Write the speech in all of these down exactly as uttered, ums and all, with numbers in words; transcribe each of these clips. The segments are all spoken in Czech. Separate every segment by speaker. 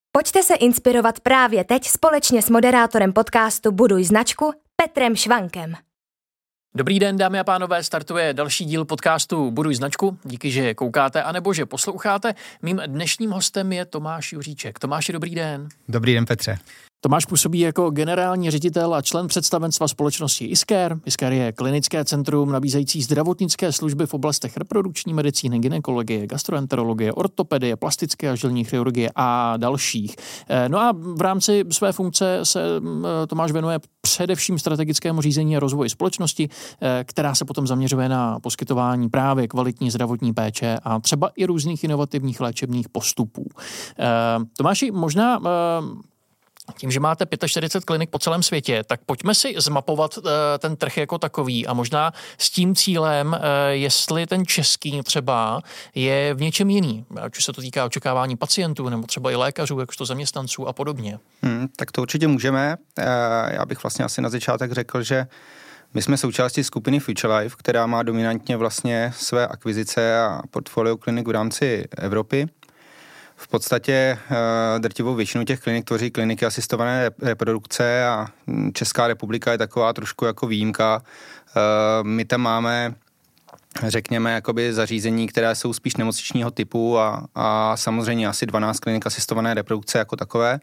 Speaker 1: Pojďte se inspirovat právě teď společně s moderátorem podcastu Buduj značku Petrem Švankem.
Speaker 2: Dobrý den, dámy a pánové, startuje další díl podcastu Buduj značku. Díky, že koukáte anebo že posloucháte. Mým dnešním hostem je Tomáš Juříček. Tomáši, dobrý den.
Speaker 3: Dobrý den, Petře.
Speaker 2: Tomáš působí jako generální ředitel a člen představenstva společnosti Isker. Isker je klinické centrum nabízející zdravotnické služby v oblastech reprodukční medicíny, gynekologie, gastroenterologie, ortopedie, plastické a žilní chirurgie a dalších. No a v rámci své funkce se Tomáš věnuje především strategickému řízení a rozvoji společnosti, která se potom zaměřuje na poskytování právě kvalitní zdravotní péče a třeba i různých inovativních léčebných postupů. Tomáši, možná tím, že máte čtyřicet pět klinik po celém světě, tak pojďme si zmapovat uh, ten trh jako takový a možná s tím cílem, uh, jestli ten český třeba je v něčem jiný, ať už se to týká očekávání pacientů nebo třeba i lékařů, jakožto zaměstnanců a podobně.
Speaker 3: Hmm, tak to určitě můžeme. Uh, já bych vlastně asi na začátek řekl, že my jsme součástí skupiny Future Life, která má dominantně vlastně své akvizice a portfolio klinik v rámci Evropy. V podstatě uh, drtivou většinu těch klinik tvoří kliniky asistované reprodukce a Česká republika je taková trošku jako výjimka. Uh, my tam máme, řekněme, jakoby zařízení, které jsou spíš nemocničního typu a, a samozřejmě asi dvanáct klinik asistované reprodukce jako takové.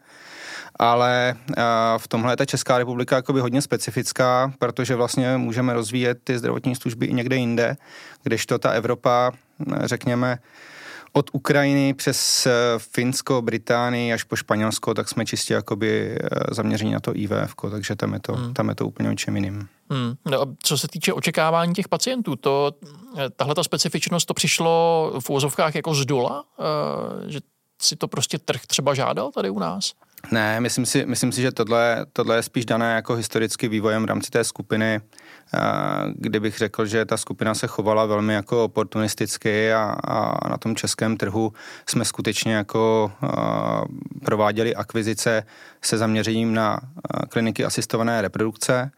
Speaker 3: Ale uh, v tomhle je ta Česká republika jakoby hodně specifická, protože vlastně můžeme rozvíjet ty zdravotní služby i někde jinde, kdežto ta Evropa, řekněme, od Ukrajiny přes Finsko, Británii až po Španělsko, tak jsme čistě jakoby zaměření na to I V F, takže tam je to, hmm. tam je to úplně o čem jiným.
Speaker 2: Hmm. No a co se týče očekávání těch pacientů, to, tahle ta specifičnost, to přišlo v úvozovkách jako z dola, že si to prostě trh třeba žádal tady u nás?
Speaker 3: Ne, myslím si, myslím si, že tohle, tohle je spíš dané jako historicky vývojem v rámci té skupiny, kdybych řekl, že ta skupina se chovala velmi jako oportunisticky a, a na tom českém trhu jsme skutečně jako prováděli akvizice se zaměřením na kliniky asistované reprodukce.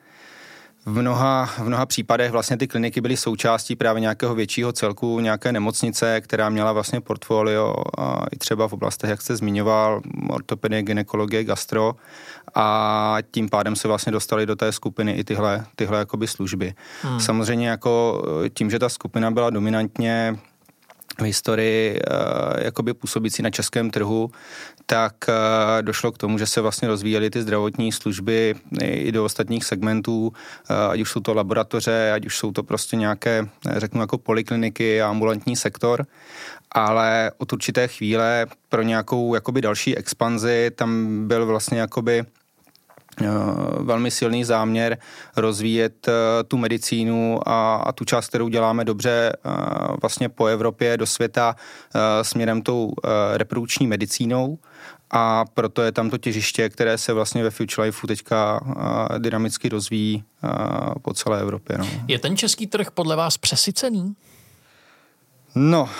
Speaker 3: V mnoha, v mnoha případech vlastně ty kliniky byly součástí právě nějakého většího celku, nějaké nemocnice, která měla vlastně portfolio i třeba v oblastech, jak jste zmiňoval, ortopedie, gynekologie, gastro a tím pádem se vlastně dostali do té skupiny i tyhle, tyhle jakoby služby. Hmm. Samozřejmě jako tím, že ta skupina byla dominantně v historii jakoby působící na českém trhu, tak došlo k tomu, že se vlastně rozvíjely ty zdravotní služby i do ostatních segmentů, ať už jsou to laboratoře, ať už jsou to prostě nějaké, řeknu jako polikliniky a ambulantní sektor, ale od určité chvíle pro nějakou jakoby další expanzi tam byl vlastně jakoby velmi silný záměr rozvíjet tu medicínu a, a tu část, kterou děláme dobře vlastně po Evropě do světa směrem tou reprodukční medicínou a proto je tam to těžiště, které se vlastně ve Future Lifeu teďka dynamicky rozvíjí po celé Evropě. No.
Speaker 2: Je ten český trh podle vás přesycený?
Speaker 3: No,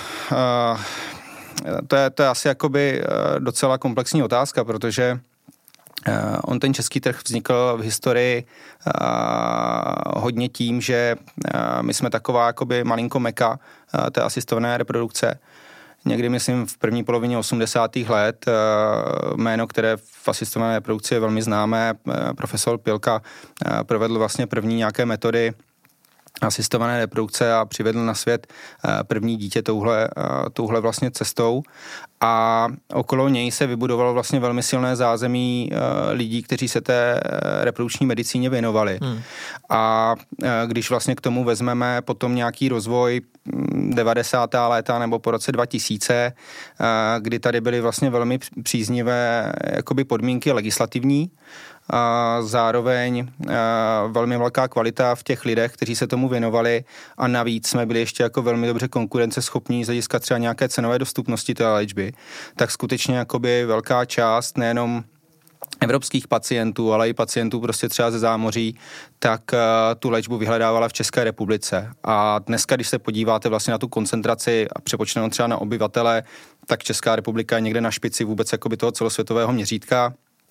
Speaker 3: to je, to je asi jakoby docela komplexní otázka, protože Uh, on ten český trh vznikl v historii uh, hodně tím, že uh, my jsme taková jakoby malinko meka uh, té asistované reprodukce. Někdy, myslím, v první polovině osmdesátých let uh, jméno, které v asistované reprodukci je velmi známé, uh, profesor Pilka uh, provedl vlastně první nějaké metody asistované reprodukce a přivedl na svět první dítě touhle, touhle vlastně cestou a okolo něj se vybudovalo vlastně velmi silné zázemí lidí, kteří se té reprodukční medicíně věnovali. Hmm. A když vlastně k tomu vezmeme potom nějaký rozvoj devadesátá léta nebo po roce dva tisíce, kdy tady byly vlastně velmi příznivé jakoby podmínky legislativní, a zároveň a velmi velká kvalita v těch lidech, kteří se tomu věnovali a navíc jsme byli ještě jako velmi dobře konkurenceschopní z hlediska třeba nějaké cenové dostupnosti té léčby, tak skutečně jakoby velká část nejenom evropských pacientů, ale i pacientů prostě třeba ze zámoří, tak uh, tu léčbu vyhledávala v České republice. A dneska, když se podíváte vlastně na tu koncentraci a přepočteno třeba na obyvatele, tak Česká republika je někde na špici vůbec jakoby toho celosvětového měřítka.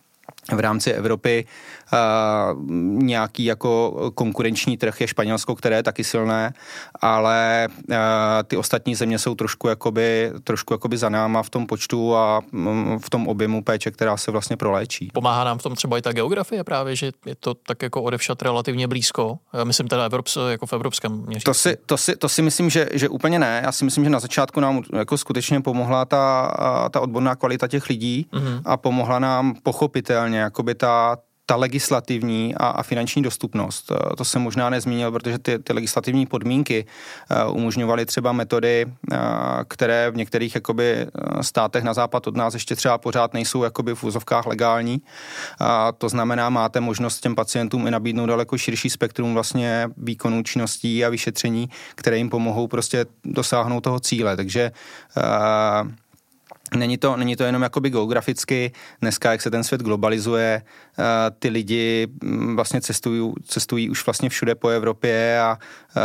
Speaker 3: v rámci Evropy uh, nějaký jako konkurenční trh je Španělsko, které je taky silné, ale uh, ty ostatní země jsou trošku jakoby, trošku jakoby za náma v tom počtu a um, v tom objemu péče, která se vlastně proléčí.
Speaker 2: Pomáhá nám v tom třeba i ta geografie právě, že je to tak jako odevšad relativně blízko. Myslím teda Evrops, jako v evropském měřítku.
Speaker 3: To si, to si, to si myslím, že, že úplně ne. Já si myslím, že na začátku nám jako skutečně pomohla ta, ta odborná kvalita těch lidí mm-hmm. a pomohla nám pochopitelně jakoby ta, ta legislativní a, a finanční dostupnost. To jsem možná nezmínil, protože ty, ty legislativní podmínky uh, umožňovaly třeba metody, uh, které v některých jakoby státech na západ od nás ještě třeba pořád nejsou jakoby v úzovkách legální. Uh, to znamená, máte možnost těm pacientům i nabídnout daleko širší spektrum vlastně výkonů činností a vyšetření, které jim pomohou prostě dosáhnout toho cíle. Takže uh, Není to, není to jenom jakoby geograficky, dneska, jak se ten svět globalizuje, ty lidi vlastně cestují, cestují už vlastně všude po Evropě a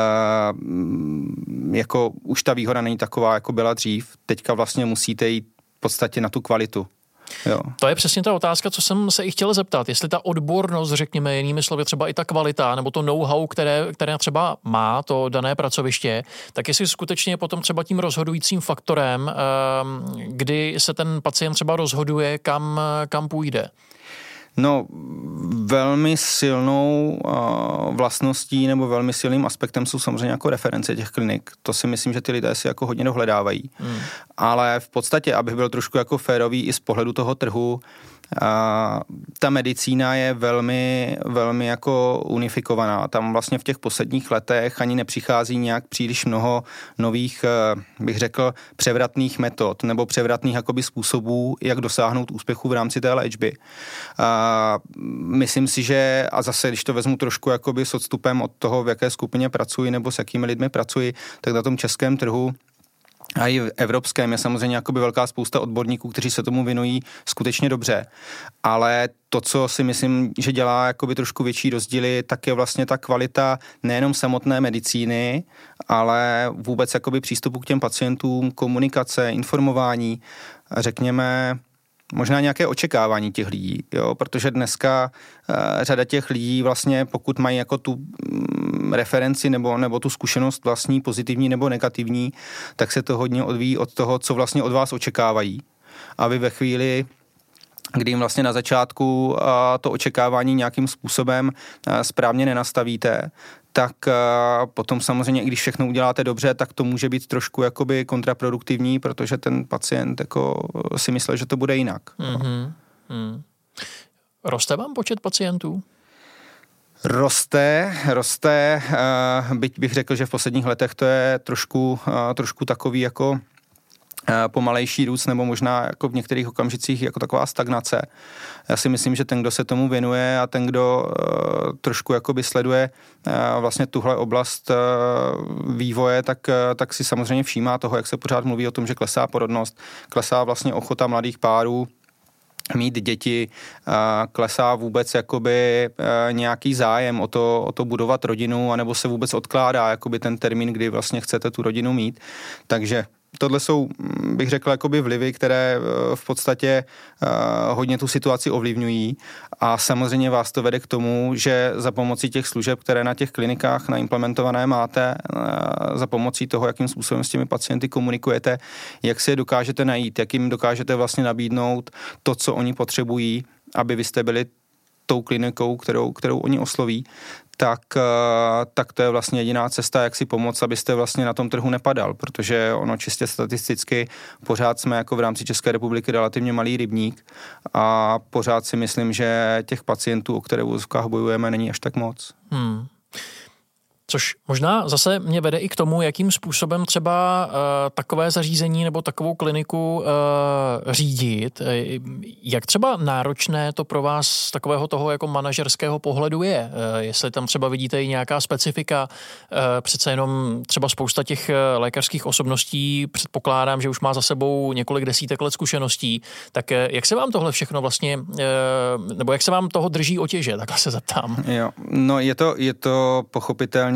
Speaker 3: jako už ta výhoda není taková, jako byla dřív. Teďka vlastně musíte jít v podstatě na tu kvalitu. Jo.
Speaker 2: To je přesně ta otázka, co jsem se i chtěl zeptat. Jestli ta odbornost, řekněme jinými slovy, třeba i ta kvalita, nebo to know-how, které, které třeba má to dané pracoviště, tak jestli skutečně potom třeba tím rozhodujícím faktorem, kdy se ten pacient třeba rozhoduje, kam, kam půjde.
Speaker 3: No, velmi silnou uh, vlastností nebo velmi silným aspektem jsou samozřejmě jako reference těch klinik. To si myslím, že ty lidé si jako hodně dohledávají. Hmm. Ale v podstatě, abych byl trošku jako férový i z pohledu toho trhu, a ta medicína je velmi, velmi jako unifikovaná. Tam vlastně v těch posledních letech ani nepřichází nějak příliš mnoho nových, bych řekl, převratných metod nebo převratných jakoby způsobů, jak dosáhnout úspěchu v rámci té léčby. A myslím si, že, a zase, když to vezmu trošku jakoby s odstupem od toho, v jaké skupině pracuji nebo s jakými lidmi pracuji, tak na tom českém trhu a i v evropském je samozřejmě jakoby velká spousta odborníků, kteří se tomu věnují skutečně dobře. Ale to, co si myslím, že dělá jakoby trošku větší rozdíly, tak je vlastně ta kvalita nejenom samotné medicíny, ale vůbec jakoby přístupu k těm pacientům, komunikace, informování, řekněme, možná nějaké očekávání těch lidí, jo, protože dneska uh, řada těch lidí vlastně, pokud mají jako tu um, referenci nebo, nebo tu zkušenost vlastní, pozitivní nebo negativní, tak se to hodně odvíjí od toho, co vlastně od vás očekávají. A vy ve chvíli, kdy jim vlastně na začátku uh, to očekávání nějakým způsobem uh, správně nenastavíte, tak uh, potom samozřejmě, i když všechno uděláte dobře, tak to může být trošku jakoby kontraproduktivní, protože ten pacient jako si myslel, že to bude jinak.
Speaker 2: Mm-hmm. Mm. Roste vám počet pacientů?
Speaker 3: Roste, roste, uh, byť bych řekl, že v posledních letech to je trošku, uh, trošku takový jako pomalejší růst nebo možná jako v některých okamžicích jako taková stagnace. Já si myslím, že ten, kdo se tomu věnuje a ten, kdo uh, trošku jakoby sleduje uh, vlastně tuhle oblast uh, vývoje, tak, uh, tak si samozřejmě všímá toho, jak se pořád mluví o tom, že klesá porodnost, klesá vlastně ochota mladých párů mít děti, klesá vůbec jakoby nějaký zájem o to, o to budovat rodinu, anebo se vůbec odkládá jakoby ten termín, kdy vlastně chcete tu rodinu mít. Takže tohle jsou, bych řekl, jakoby vlivy, které v podstatě hodně tu situaci ovlivňují a samozřejmě vás to vede k tomu, že za pomocí těch služeb, které na těch klinikách naimplementované máte, za pomocí toho, jakým způsobem s těmi pacienty komunikujete, jak si je dokážete najít, jak jim dokážete vlastně nabídnout to, co oni potřebují, aby vy jste byli tou klinikou, kterou, kterou oni osloví, tak, tak to je vlastně jediná cesta, jak si pomoct, abyste vlastně na tom trhu nepadal, protože ono čistě statisticky pořád jsme jako v rámci České republiky relativně malý rybník a pořád si myslím, že těch pacientů, o které v úzkách bojujeme, není až tak moc. Hmm.
Speaker 2: Což možná zase mě vede i k tomu, jakým způsobem třeba uh, takové zařízení nebo takovou kliniku uh, řídit. Jak třeba náročné to pro vás z takového toho jako manažerského pohledu je? Uh, jestli tam třeba vidíte i nějaká specifika, uh, přece jenom třeba spousta těch lékařských osobností, předpokládám, že už má za sebou několik desítek let zkušeností, tak uh, jak se vám tohle všechno vlastně, uh, nebo jak se vám toho drží otěže, takhle se zeptám.
Speaker 3: Jo, no je to, je to pochopitelně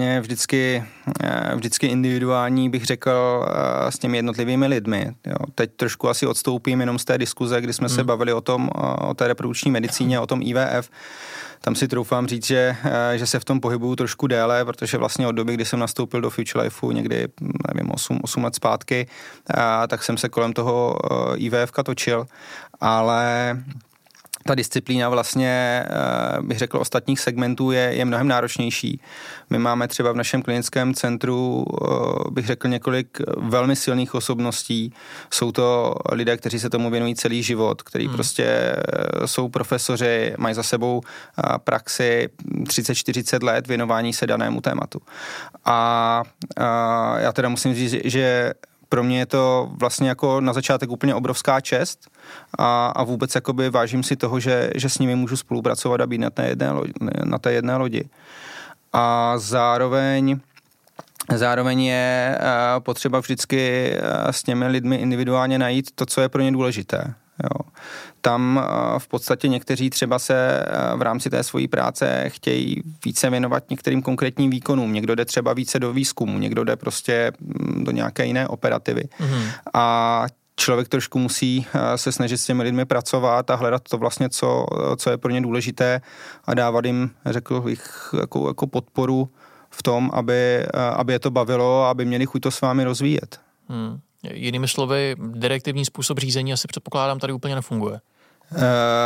Speaker 3: vlastně vždycky, vždycky individuální, bych řekl, s těmi jednotlivými lidmi. Jo. Teď trošku asi odstoupím jenom z té diskuze, kdy jsme hmm. se bavili o tom, o té reprodukční medicíně, o tom I V F. Tam si troufám říct, že, že se v tom pohybuju trošku déle, protože vlastně od doby, kdy jsem nastoupil do Future Lifeu někdy, nevím, osm let zpátky, tak jsem se kolem toho I V F ka točil, ale ta disciplína vlastně, bych řekl, ostatních segmentů je, je mnohem náročnější. My máme třeba v našem klinickém centru, bych řekl, několik velmi silných osobností. Jsou to lidé, kteří se tomu věnují celý život, kteří hmm. prostě jsou profesoři, mají za sebou praxi třicet čtyřicet let věnování se danému tématu. A, a já teda musím říct, že pro mě je to vlastně jako na začátek úplně obrovská čest a, a vůbec jakoby vážím si toho, že, že s nimi můžu spolupracovat a být na té jedné lodi. Na té jedné lodi. A zároveň, zároveň je potřeba vždycky s těmi lidmi individuálně najít to, co je pro ně důležité. Jo. Tam v podstatě někteří třeba se v rámci té svojí práce chtějí více věnovat některým konkrétním výkonům. Někdo jde třeba více do výzkumu, někdo jde prostě do nějaké jiné operativy. Mm-hmm. A člověk trošku musí se snažit s těmi lidmi pracovat a hledat to vlastně, co, co je pro ně důležité a dávat jim, řekl bych, jako, jako podporu v tom, aby, aby je to bavilo a aby měli chuť to s vámi rozvíjet.
Speaker 2: Hmm. Jinými slovy, direktivní způsob řízení asi předpokládám tady úplně nefunguje.
Speaker 3: Uh,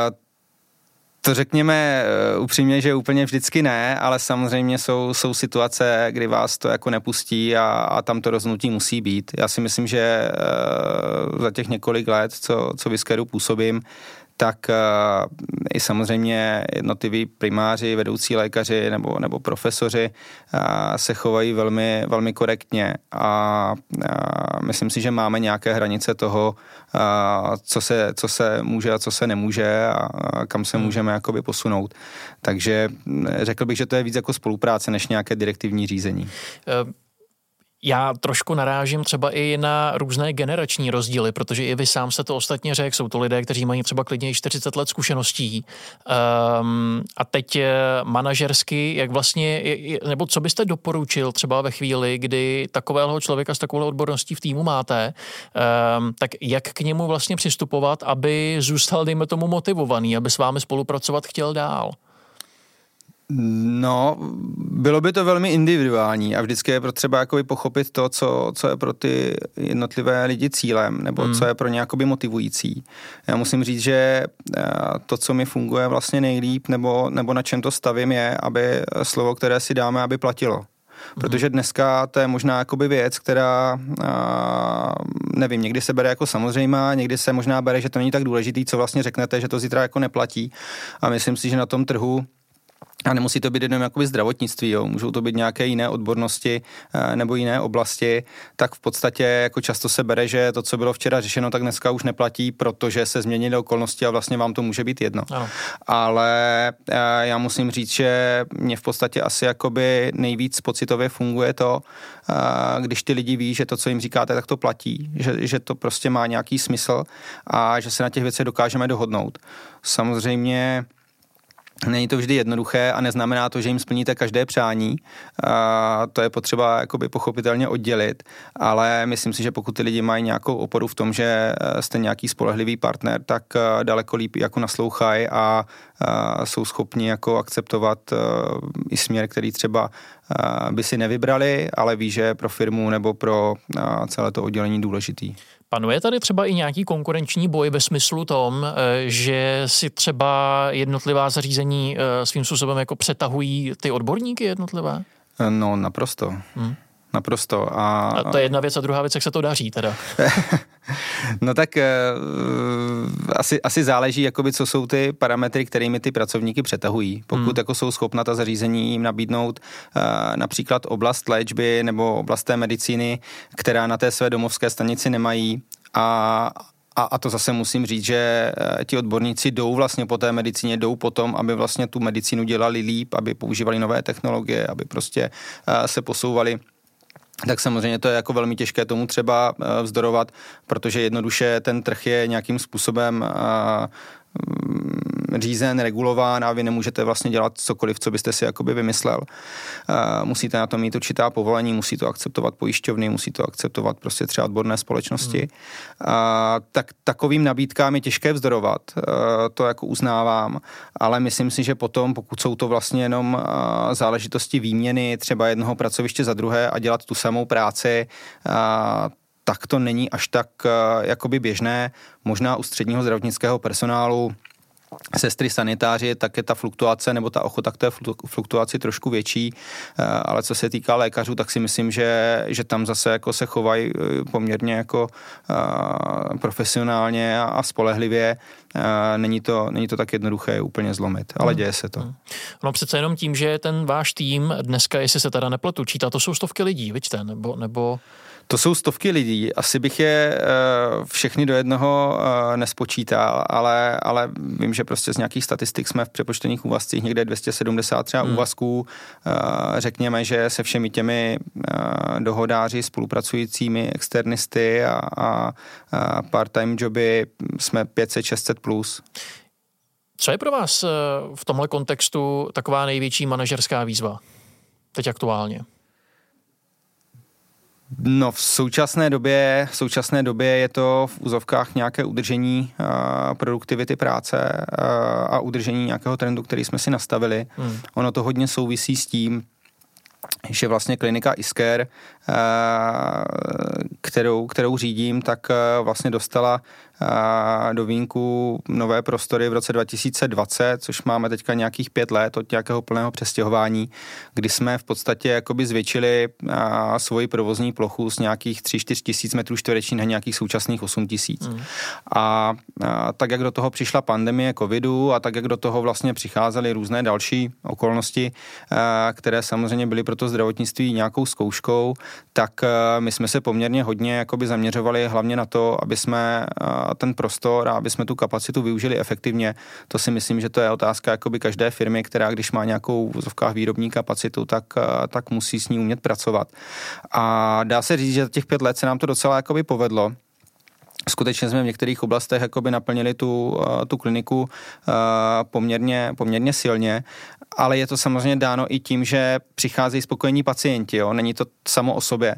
Speaker 3: to řekněme uh, upřímně, že úplně vždycky ne, ale samozřejmě jsou, jsou situace, kdy vás to jako nepustí a, a tam to rozhodnutí musí být. Já si myslím, že uh, za těch několik let, co, co v Iskeru působím, tak uh, i samozřejmě jednotliví primáři, vedoucí lékaři nebo, nebo profesoři uh, se chovají velmi, velmi korektně a uh, myslím si, že máme nějaké hranice toho, uh, co, se, co se může a co se nemůže a, a kam se hmm. můžeme jakoby posunout. Takže řekl bych, že to je víc jako spolupráce než nějaké direktivní řízení.
Speaker 2: Uh. Já trošku narážím třeba i na různé generační rozdíly, protože i vy sám se to ostatně řekl, jsou to lidé, kteří mají třeba klidně i čtyřicet let zkušeností. Um, a teď manažersky, jak vlastně, nebo co byste doporučil třeba ve chvíli, kdy takového člověka s takovou odborností v týmu máte, um, tak jak k němu vlastně přistupovat, aby zůstal, dejme tomu, motivovaný, aby s vámi spolupracovat chtěl dál?
Speaker 3: No, bylo by to velmi individuální a vždycky je potřeba jakoby pochopit to, co, co je pro ty jednotlivé lidi cílem, nebo hmm. co je pro ně jakoby motivující. Já musím říct, že to, co mi funguje vlastně nejlíp, nebo, nebo na čem to stavím, je, aby slovo, které si dáme, aby platilo. Protože dneska to je možná jakoby věc, která, nevím, někdy se bere jako samozřejmá, někdy se možná bere, že to není tak důležitý, co vlastně řeknete, že to zítra jako neplatí. A myslím si, že na tom trhu, a nemusí to být jenom jakoby zdravotnictví, jo. Můžou to být nějaké jiné odbornosti nebo jiné oblasti, tak v podstatě jako často se bere, že to, co bylo včera řešeno, tak dneska už neplatí, protože se změnily okolnosti a vlastně vám to může být jedno. Ano. Ale já musím říct, že mě v podstatě asi jakoby nejvíc pocitově funguje to, když ty lidi ví, že to, co jim říkáte, tak to platí, že, že to prostě má nějaký smysl a že se na těch věcech dokážeme dohodnout. Samozřejmě není to vždy jednoduché a neznamená to, že jim splníte každé přání. A to je potřeba jakoby pochopitelně oddělit, ale myslím si, že pokud ty lidi mají nějakou oporu v tom, že jste nějaký spolehlivý partner, tak daleko líp jako naslouchají a jsou schopni jako akceptovat i směr, který třeba by si nevybrali, ale ví, že je pro firmu nebo pro celé to oddělení důležitý.
Speaker 2: Panuje tady třeba i nějaký konkurenční boj ve smyslu tom, že si třeba jednotlivá zařízení svým způsobem jako přetahují ty odborníky jednotlivé?
Speaker 3: No, naprosto. Hmm. Naprosto. A...
Speaker 2: a to je jedna věc a druhá věc, jak se to daří teda.
Speaker 3: No tak uh, asi, asi záleží, jakoby, co jsou ty parametry, kterými ty pracovníky přetahují. Pokud hmm. jako jsou schopna ta zařízení jim nabídnout uh, například oblast léčby nebo oblast té medicíny, která na té své domovské stanici nemají a A, a to zase musím říct, že ti odborníci jdou vlastně po té medicíně, jdou po tom, aby vlastně tu medicínu dělali líp, aby používali nové technologie, aby prostě uh, se posouvali. Tak samozřejmě to je jako velmi těžké tomu třeba vzdorovat, protože jednoduše ten trh je nějakým způsobem řízen, regulován a vy nemůžete vlastně dělat cokoliv, co byste si jakoby vymyslel. Musíte na to mít určitá povolení, musí to akceptovat pojišťovny, musí to akceptovat prostě třeba odborné společnosti. Hmm. Tak takovým nabídkám je těžké vzdorovat, to jako uznávám, ale myslím si, že potom, pokud jsou to vlastně jenom záležitosti výměny třeba jednoho pracoviště za druhé a dělat tu samou práci, tak to není až tak jakoby běžné. Možná u středního zdravotnického personálu, sestry, sanitáři, tak je ta fluktuace nebo ta ochota k té fluktuaci trošku větší, ale co se týká lékařů, tak si myslím, že, že tam zase jako se chovají poměrně jako profesionálně a spolehlivě. Není to, není to tak jednoduché úplně zlomit, ale děje se to.
Speaker 2: No přece jenom tím, že ten váš tým dneska, jestli se teda nepletu, čítá, to jsou stovky lidí, vidíte, nebo... nebo...
Speaker 3: To jsou stovky lidí, asi bych je uh, všechny do jednoho uh, nespočítal, ale, ale vím, že prostě z nějakých statistik jsme v přepočtených úvazcích někde dvě stě sedmdesát třeba hmm. úvazků. Uh, řekněme, že se všemi těmi uh, dohodáři, spolupracujícími externisty a, a, a part-time joby jsme pět set šest set plus.
Speaker 2: Co je pro vás v tomhle kontextu taková největší manažerská výzva teď aktuálně?
Speaker 3: No v současné době, v současné době je to v úzovkách nějaké udržení uh, produktivity práce uh, a udržení nějakého trendu, který jsme si nastavili. Hmm. Ono to hodně souvisí s tím, že vlastně klinika iScare, uh, kterou, kterou řídím, tak uh, vlastně dostala do vínku nové prostory v roce dva tisíce dvacet, což máme teďka nějakých pět let od nějakého plného přestěhování, kdy jsme v podstatě jakoby zvětšili a, svoji provozní plochu z nějakých tři čtyři tisíc metrů čtverečních na nějakých současných osm tisíc. Mm. A, a tak, jak do toho přišla pandemie covidu a tak, jak do toho vlastně přicházely různé další okolnosti, a, které samozřejmě byly pro to zdravotnictví nějakou zkouškou, tak a, my jsme se poměrně hodně jakoby zaměřovali hlavně na to, aby jsme a, ten prostor a aby jsme tu kapacitu využili efektivně. To si myslím, že to je otázka jakoby každé firmy, která když má nějakou v vozovkách výrobní kapacitu, tak, tak musí s ní umět pracovat. A dá se říct, že za těch pět let se nám to docela jakoby povedlo. Skutečně jsme v některých oblastech jakoby naplnili tu, tu kliniku poměrně, poměrně silně, ale je to samozřejmě dáno i tím, že přicházejí spokojení pacienti, jo? Není to samo o sobě.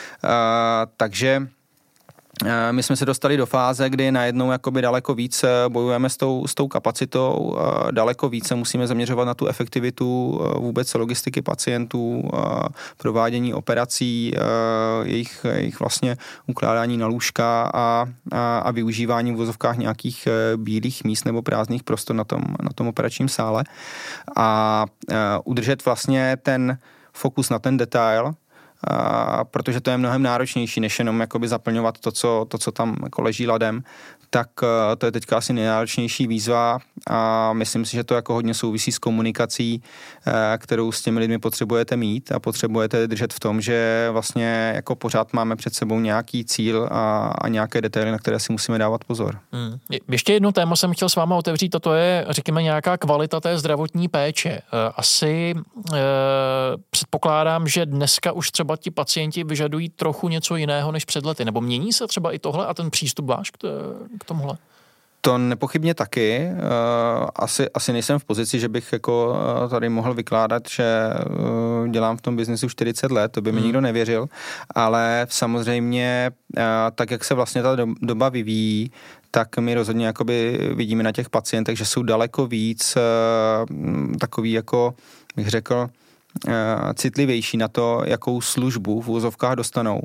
Speaker 3: Takže my jsme se dostali do fáze, kdy najednou jakoby daleko víc bojujeme s tou, s tou kapacitou, daleko více musíme zaměřovat na tu efektivitu vůbec logistiky pacientů, provádění operací, jejich, jejich vlastně ukládání na lůžka a, a, a využívání v vozovkách nějakých bílých míst nebo prázdných prostor na tom, na tom operačním sále a udržet vlastně ten fokus na ten detail, A, protože to je mnohem náročnější, než jenom jakoby zaplňovat to, co, to, co tam jako leží ladem, tak to je teďka asi nejnáročnější výzva a myslím si, že to jako hodně souvisí s komunikací, kterou s těmi lidmi potřebujete mít a potřebujete držet v tom, že vlastně jako pořád máme před sebou nějaký cíl a, a nějaké detaily, na které si musíme dávat pozor. Hmm.
Speaker 2: Ještě jedno téma jsem chtěl s váma otevřít a to je, řekněme, nějaká kvalita té zdravotní péče. Asi eh, předpokládám, že dneska už třeba ti pacienti vyžadují trochu něco jiného než před lety, nebo mění se třeba i tohle a ten přístup váš k, k tomuhle?
Speaker 3: To nepochybně taky. Asi, asi nejsem v pozici, že bych jako tady mohl vykládat, že dělám v tom biznesu čtyřicet let, to by mi hmm. nikdo nevěřil, ale samozřejmě tak, jak se vlastně ta doba vyvíjí, tak my rozhodně jakoby vidíme na těch pacientech, že jsou daleko víc takový jako, bych řekl, citlivější na to, jakou službu v úvozovkách dostanou.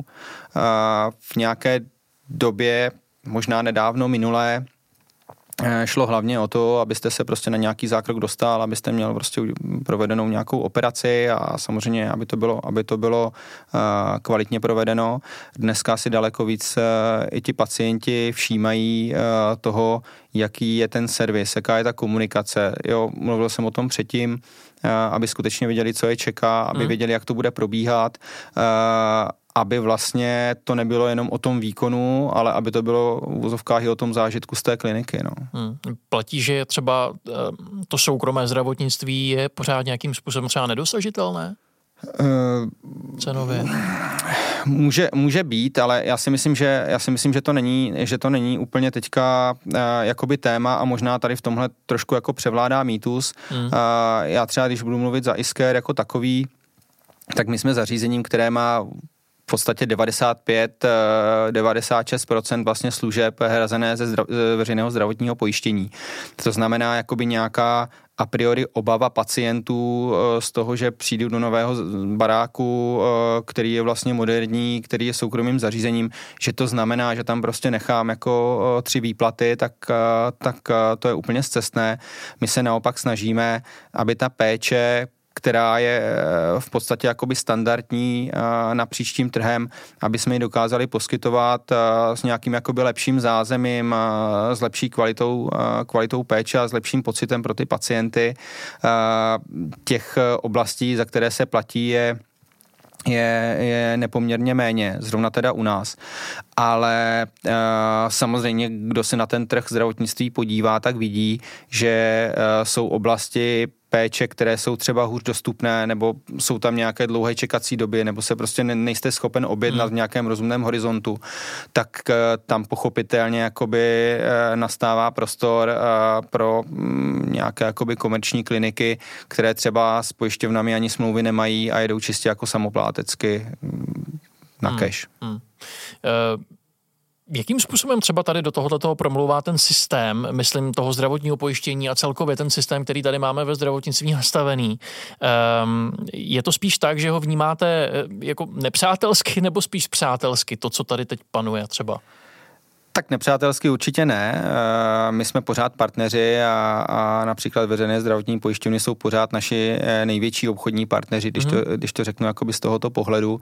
Speaker 3: V nějaké době, možná nedávno minulé, šlo hlavně o to, abyste se prostě na nějaký zákrok dostal, abyste měl prostě provedenou nějakou operaci a samozřejmě, aby to bylo, aby to bylo kvalitně provedeno. Dneska si daleko víc i ti pacienti všímají toho, jaký je ten servis, jaká je ta komunikace. Jo, mluvil jsem o tom předtím, aby skutečně věděli, co je čeká, aby hmm. věděli, jak to bude probíhat, aby vlastně to nebylo jenom o tom výkonu, ale aby to bylo v uvozovkách i o tom zážitku z té kliniky. No. Hmm.
Speaker 2: Platí, že třeba to soukromé zdravotnictví je pořád nějakým způsobem třeba nedosažitelné? Uh, Cenově?
Speaker 3: Může, může být, ale já si myslím, že já si myslím, že to není, že to není úplně teďka uh, jakoby téma a možná tady v tomhle trošku jako převládá mýtus. Mm. Uh, já třeba, když budu mluvit za iScare jako takový, tak my jsme zařízením, které má v podstatě devadesát pět, devadesát šest procent vlastně služeb hrazené ze, zdra- ze veřejného zdravotního pojištění. To znamená jakoby nějaká a priori obava pacientů z toho, že přijdu do nového baráku, který je vlastně moderní, který je soukromým zařízením, že to znamená, že tam prostě nechám jako tři výplaty, tak, tak to je úplně scestné. My se naopak snažíme, aby ta péče, která je v podstatě jakoby standardní napříč tím trhem, aby jsme ji dokázali poskytovat s nějakým jakoby lepším zázemím, s lepší kvalitou, kvalitou péče a s lepším pocitem pro ty pacienty. Těch oblastí, za které se platí, je Je, je nepoměrně méně, zrovna teda u nás. Ale e, samozřejmě, kdo se na ten trh zdravotnictví podívá, tak vidí, že e, jsou oblasti péče, které jsou třeba hůř dostupné, nebo jsou tam nějaké dlouhé čekací doby, nebo se prostě ne, nejste schopen objednat hmm. v nějakém rozumném horizontu, tak e, tam pochopitelně jakoby e, nastává prostor e, pro m, nějaké jakoby komerční kliniky, které třeba s pojišťovnami ani smlouvy nemají a jedou čistě jako samoplátecky na hmm. cash. Hmm.
Speaker 2: Uh... Jakým způsobem třeba tady do tohoto promlouvá ten systém, myslím toho zdravotního pojištění a celkově ten systém, který tady máme ve zdravotnictví nastavený? Um, je to spíš tak, že ho vnímáte jako nepřátelsky nebo spíš přátelsky, to, co tady teď panuje třeba?
Speaker 3: Tak nepřátelsky určitě ne. My jsme pořád partneři a, a například veřejné zdravotní pojišťovny jsou pořád naši největší obchodní partneři, když, mm. to, když to řeknu jakoby z tohoto pohledu.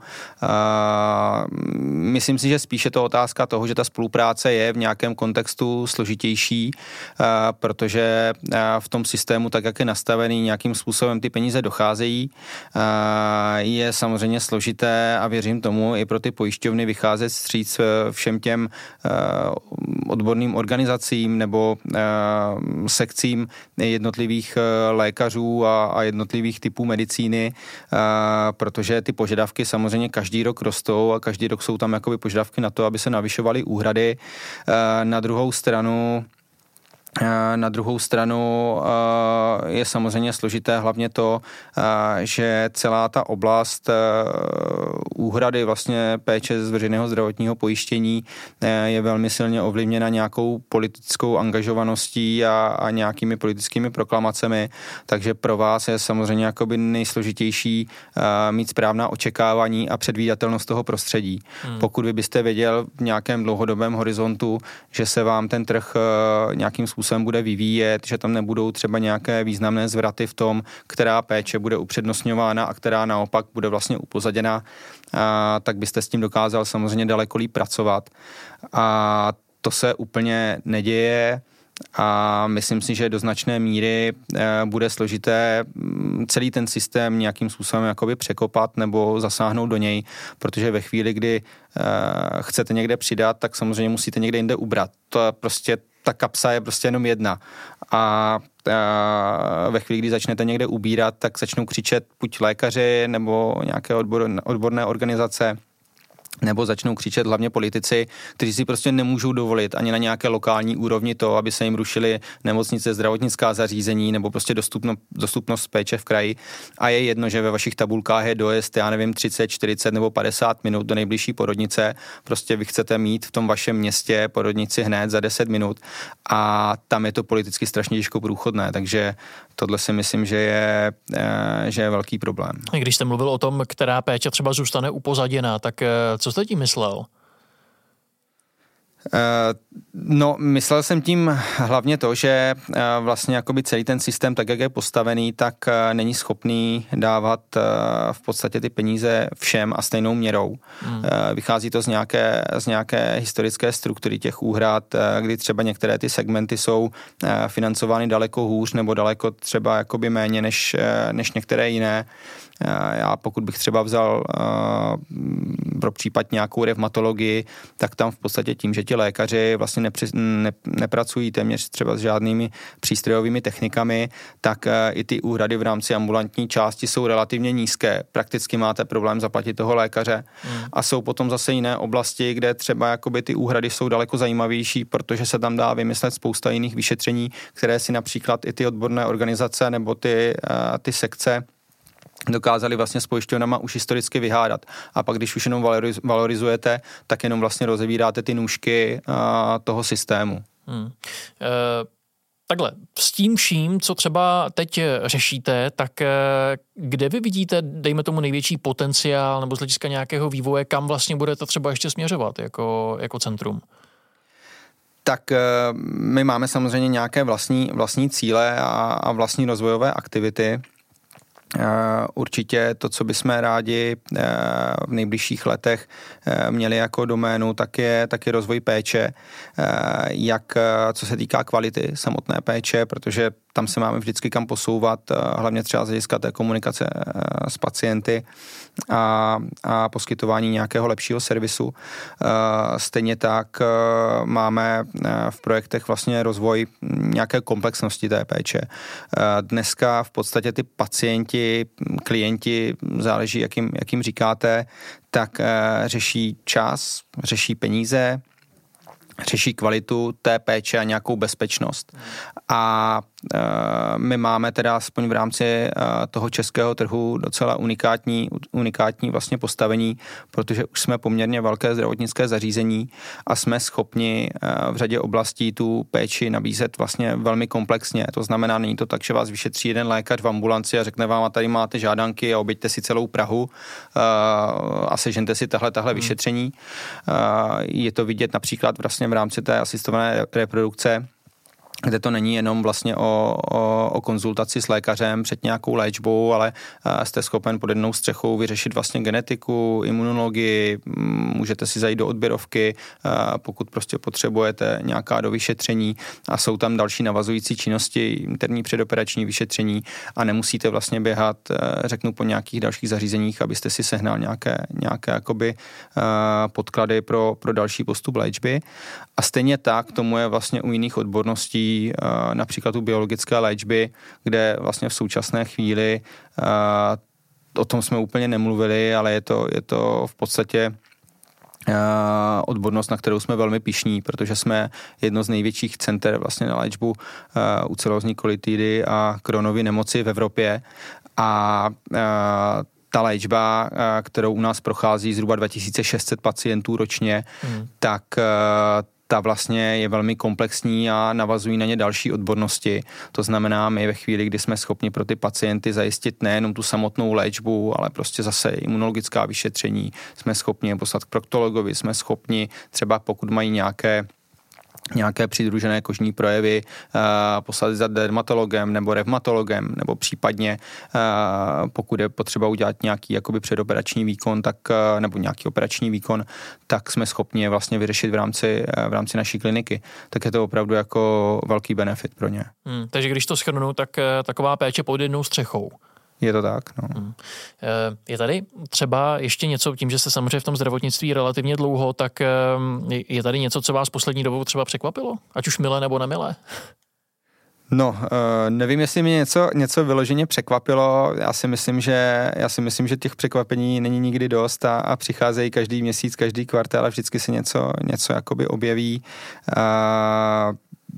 Speaker 3: Myslím si, že spíše to otázka toho, že ta spolupráce je v nějakém kontextu složitější, protože v tom systému, tak jak je nastavený, nějakým způsobem ty peníze docházejí. Je samozřejmě složité a věřím tomu i pro ty pojišťovny vycházet vstříc všem těm odborným organizacím nebo uh, sekcím jednotlivých uh, lékařů a, a jednotlivých typů medicíny, uh, protože ty požadavky samozřejmě každý rok rostou a každý rok jsou tam jakoby požadavky na to, aby se navyšovaly úhrady. Uh, na druhou stranu Na druhou stranu je samozřejmě složité hlavně to, že celá ta oblast úhrady vlastně péče z veřejného zdravotního pojištění je velmi silně ovlivněna nějakou politickou angažovaností a, a nějakými politickými proklamacemi, takže pro vás je samozřejmě jakoby nejsložitější mít správná očekávání a předvídatelnost toho prostředí. Hmm. Pokud vy byste věděl v nějakém dlouhodobém horizontu, že se vám ten trh nějakým způsobem bude vyvíjet, že tam nebudou třeba nějaké významné zvraty v tom, která péče bude upřednostňována a která naopak bude vlastně upozaděna, a, tak byste s tím dokázal samozřejmě daleko líp pracovat. A to se úplně neděje a myslím si, že do značné míry e, bude složité celý ten systém nějakým způsobem jakoby překopat nebo zasáhnout do něj, protože ve chvíli, kdy e, chcete někde přidat, tak samozřejmě musíte někde jinde ubrat. To je prostě ta kapsa je prostě jenom jedna. A, a ve chvíli, kdy začnete někde ubírat, tak začnou křičet buď lékaři nebo nějaké odbor, odborné organizace, nebo začnou křičet hlavně politici, kteří si prostě nemůžou dovolit ani na nějaké lokální úrovni to, aby se jim rušily nemocnice, zdravotnická zařízení nebo prostě dostupno, dostupnost péče v kraji. A je jedno, že ve vašich tabulkách je dojezd, já nevím, třicet, čtyřicet nebo padesát minut do nejbližší porodnice. Prostě vy chcete mít v tom vašem městě porodnici hned za deset minut a tam je to politicky strašně těžko průchodné, takže tohle si myslím, že je, že je velký problém.
Speaker 2: Když jste mluvil o tom, která péče třeba zůstane upozaděná, tak co jste tím myslel?
Speaker 3: No, myslel jsem tím hlavně to, že vlastně jakoby celý ten systém, tak jak je postavený, tak není schopný dávat v podstatě ty peníze všem a stejnou měrou. Hmm. Vychází to z nějaké, z nějaké historické struktury těch úhrad, kdy třeba některé ty segmenty jsou financovány daleko hůř nebo daleko třeba jakoby méně než, než některé jiné. Já pokud bych třeba vzal uh, pro případ nějakou revmatologii, tak tam v podstatě tím, že ti ti lékaři vlastně nepři, ne, nepracují téměř třeba s žádnými přístrojovými technikami, tak i ty úhrady v rámci ambulantní části jsou relativně nízké. Prakticky máte problém zaplatit toho lékaře. Hmm. A jsou potom zase jiné oblasti, kde třeba jakoby ty úhrady jsou daleko zajímavější, protože se tam dá vymyslet spousta jiných vyšetření, které si například i ty odborné organizace nebo ty, ty sekce dokázali vlastně s pojišťovnama už historicky vyhádat. A pak, když už jenom valoriz, valorizujete, tak jenom vlastně rozevíráte ty nůžky a, toho systému. Hmm.
Speaker 2: E, takhle, s tím vším, co třeba teď řešíte, tak e, kde vy vidíte, dejme tomu, největší potenciál nebo z hlediska nějakého vývoje, kam vlastně budete třeba ještě směřovat jako, jako centrum?
Speaker 3: Tak my máme samozřejmě nějaké vlastní, vlastní cíle a, a vlastní rozvojové aktivity. Určitě to, co bychom rádi v nejbližších letech měli jako doménu, tak je, tak je rozvoj péče, jak co se týká kvality samotné péče, protože tam se máme vždycky kam posouvat, hlavně třeba z hlediska té komunikace s pacienty a, a poskytování nějakého lepšího servisu. Stejně tak máme v projektech vlastně rozvoj nějaké komplexnosti té péče. Dneska v podstatě ty pacienti, klienti, záleží, jakým, jakým říkáte, tak řeší čas, řeší peníze, řeší kvalitu té péče a nějakou bezpečnost. A e, my máme teda aspoň v rámci e, toho českého trhu docela unikátní, unikátní vlastně postavení, protože už jsme poměrně velké zdravotnické zařízení a jsme schopni e, v řadě oblastí tu péči nabízet vlastně velmi komplexně. To znamená, není to tak, že vás vyšetří jeden lékař v ambulanci a řekne vám, a tady máte žádanky a objeďte si celou Prahu e, a sežente si tahle, tahle hmm. vyšetření. E, je to vidět například vlastně v rámci té asistované reprodukce, kde to není jenom vlastně o, o, o konzultaci s lékařem před nějakou léčbou, ale jste schopen pod jednou střechou vyřešit vlastně genetiku, imunologii, můžete si zajít do odběrovky, pokud prostě potřebujete nějaká do vyšetření a jsou tam další navazující činnosti, interní předoperační vyšetření a nemusíte vlastně běhat, řeknu, po nějakých dalších zařízeních, abyste si sehnal nějaké, nějaké jakoby podklady pro, pro další postup léčby. A stejně tak tomu je vlastně u jiných odborností, například u biologické léčby, kde vlastně v současné chvíli, o tom jsme úplně nemluvili, ale je to, je to v podstatě odbornost, na kterou jsme velmi pyšní, protože jsme jedno z největších center vlastně na léčbu ucelózní kolitidy a Crohnovy nemoci v Evropě a ta léčba, kterou u nás prochází zhruba dva tisíce šest set pacientů ročně, mm. tak ta vlastně je velmi komplexní a navazují na ně další odbornosti. To znamená, my ve chvíli, kdy jsme schopni pro ty pacienty zajistit nejenom tu samotnou léčbu, ale prostě zase imunologická vyšetření, jsme schopni je poslat k proktologovi, jsme schopni třeba pokud mají nějaké nějaké přidružené kožní projevy, uh, poslat za dermatologem nebo revmatologem, nebo případně uh, pokud je potřeba udělat nějaký jakoby předoperační výkon, tak, uh, nebo nějaký operační výkon, tak jsme schopni je vlastně vyřešit v rámci, uh, v rámci naší kliniky. Tak je to opravdu jako velký benefit pro ně. Hmm,
Speaker 2: takže když to shrnu, tak uh, taková péče pod jednou střechou.
Speaker 3: Je to tak, no.
Speaker 2: Je tady třeba ještě něco, tím, že jste samozřejmě v tom zdravotnictví relativně dlouho, tak je tady něco, co vás poslední dobou třeba překvapilo? Ať už milé nebo nemilé?
Speaker 3: No, nevím, jestli mě něco, něco vyloženě překvapilo. Já si myslím, že, já si myslím, že těch překvapení není nikdy dost a, a přicházejí každý měsíc, každý kvartál a vždycky se něco, něco jakoby objeví. A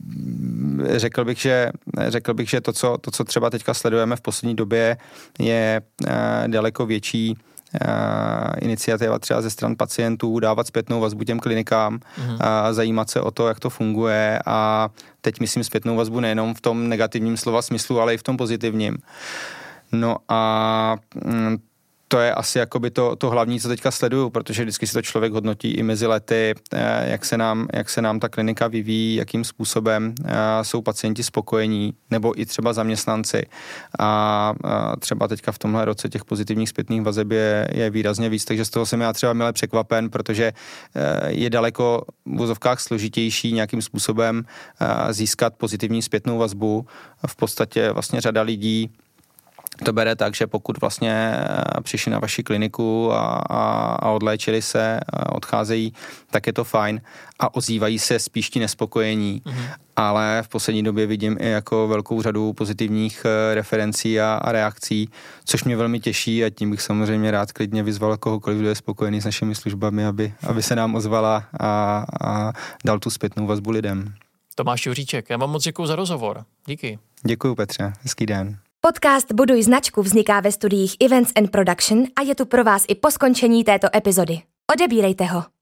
Speaker 3: Řekl bych, že, řekl bych, že to, co, to, co třeba teďka sledujeme v poslední době, je uh, daleko větší uh, iniciativa třeba ze stran pacientů dávat zpětnou vazbu těm klinikám, mm. a zajímat se o to, jak to funguje a teď myslím zpětnou vazbu nejenom v tom negativním slova smyslu, ale i v tom pozitivním. No a mm, to je asi jakoby to, to hlavní, co teďka sleduju, protože vždycky si to člověk hodnotí i mezi lety, jak se nám, jak se nám ta klinika vyvíjí, jakým způsobem jsou pacienti spokojení, nebo i třeba zaměstnanci. A třeba teďka v tomhle roce těch pozitivních zpětných vazeb je, je výrazně víc, takže z toho jsem já třeba mile překvapen, protože je daleko v vozovkách složitější nějakým způsobem získat pozitivní zpětnou vazbu. V podstatě vlastně řada lidí to bere tak, že pokud vlastně přišli na vaši kliniku a, a, a odléčili se, a odcházejí, tak je to fajn a ozývají se spíš ti nespokojení. Mm-hmm. Ale v poslední době vidím i jako velkou řadu pozitivních referencí a, a reakcí, což mě velmi těší a tím bych samozřejmě rád klidně vyzval kohokoliv, kdo je spokojený s našimi službami, aby, aby se nám ozvala a, a dal tu zpětnou vazbu lidem.
Speaker 2: Tomáš Juříček, já vám moc děkuju za rozhovor. Díky.
Speaker 3: Děkuju, Petře. Hezký den.
Speaker 1: Podcast Buduj značku vzniká ve studiích Events and Production a je tu pro vás i po skončení této epizody. Odebírejte ho.